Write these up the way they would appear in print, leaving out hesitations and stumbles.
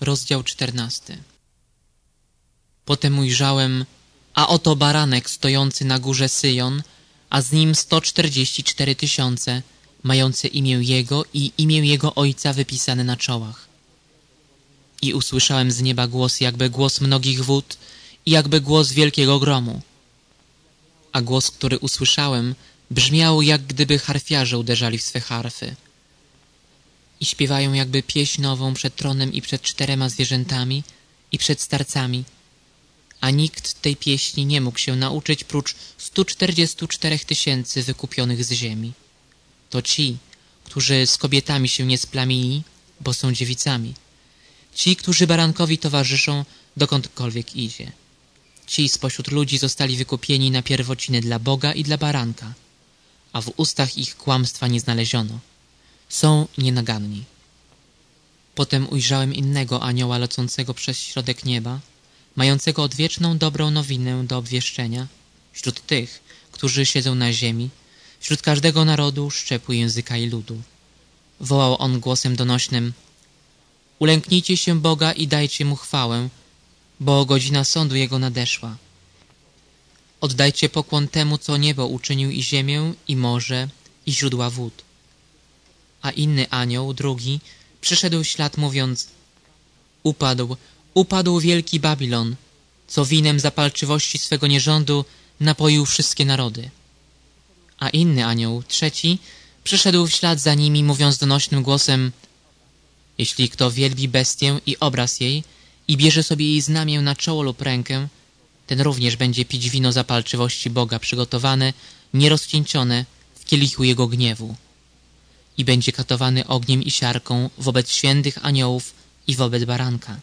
Rozdział 14. Potem ujrzałem, a oto baranek stojący na górze Syjon, a z nim 144 000, mające imię Jego i imię Jego Ojca wypisane na czołach. I usłyszałem z nieba głos, jakby głos mnogich wód i jakby głos wielkiego gromu. A głos, który usłyszałem, brzmiał, jak gdyby harfiarze uderzali w swe harfy. I śpiewają jakby pieśń nową przed tronem i przed 4 zwierzętami i przed starcami. A nikt tej pieśni nie mógł się nauczyć prócz 144 000 wykupionych z ziemi. To ci, którzy z kobietami się nie splamili, bo są dziewicami. Ci, którzy barankowi towarzyszą, dokądkolwiek idzie. Ci spośród ludzi zostali wykupieni na pierwociny dla Boga i dla baranka, a w ustach ich kłamstwa nie znaleziono. Są nienaganni. Potem ujrzałem innego anioła lecącego przez środek nieba, mającego odwieczną dobrą nowinę do obwieszczenia wśród tych, którzy siedzą na ziemi, wśród każdego narodu, szczepu, języka i ludu. Wołał on głosem donośnym: ulęknijcie się Boga i dajcie Mu chwałę, bo godzina sądu Jego nadeszła. Oddajcie pokłon temu, co niebo uczynił i ziemię, i morze, i źródła wód. A inny anioł, drugi, przyszedł w ślad, mówiąc: upadł wielki Babilon, co winem zapalczywości swego nierządu napoił wszystkie narody. A inny anioł, trzeci, przyszedł w ślad za nimi, mówiąc donośnym głosem: jeśli kto wielbi bestię i obraz jej i bierze sobie jej znamię na czoło lub rękę, ten również będzie pić wino zapalczywości Boga przygotowane, nierozcieńczone w kielichu Jego gniewu. I będzie katowany ogniem i siarką wobec świętych aniołów i wobec baranka.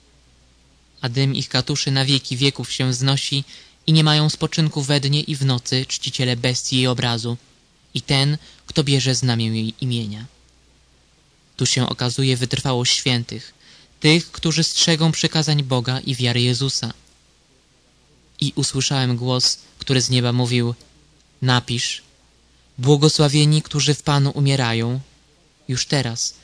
A dym ich katuszy na wieki wieków się wznosi i nie mają spoczynku we dnie i w nocy czciciele bestii jej obrazu i ten, kto bierze znamię jej imienia. Tu się okazuje wytrwałość świętych, tych, którzy strzegą przykazań Boga i wiary Jezusa. I usłyszałem głos, który z nieba mówił: napisz: błogosławieni, którzy w Panu umierają, już teraz.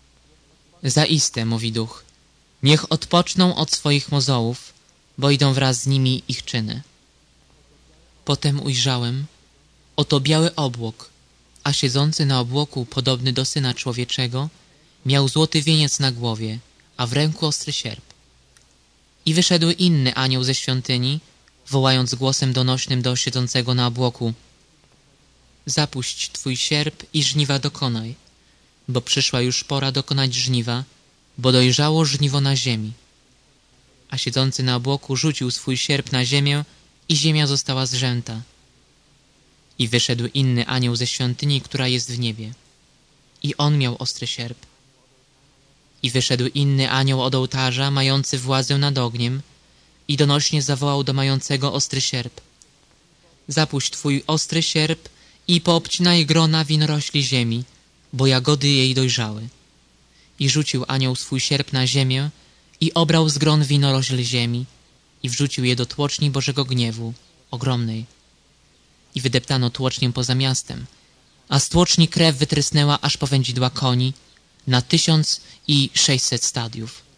Zaiste, mówi Duch, niech odpoczną od swoich mozołów, bo idą wraz z nimi ich czyny. Potem ujrzałem, oto biały obłok, a siedzący na obłoku, podobny do Syna Człowieczego, miał złoty wieniec na głowie, a w ręku ostry sierp. I wyszedł inny anioł ze świątyni, wołając głosem donośnym do siedzącego na obłoku: zapuść twój sierp i żniwa dokonaj, bo przyszła już pora dokonać żniwa, bo dojrzało żniwo na ziemi. A siedzący na obłoku rzucił swój sierp na ziemię i ziemia została zrzęta. I wyszedł inny anioł ze świątyni, która jest w niebie. I on miał ostry sierp. I wyszedł inny anioł od ołtarza, mający władzę nad ogniem, i donośnie zawołał do mającego ostry sierp: zapuść twój ostry sierp i poobcinaj grona winorośli ziemi, bo jagody jej dojrzały. I rzucił anioł swój sierp na ziemię i obrał z gron winorośl ziemi i wrzucił je do tłoczni Bożego gniewu, ogromnej. I wydeptano tłocznię poza miastem, a z tłoczni krew wytrysnęła aż po wędzidła koni na 1600 stadiów.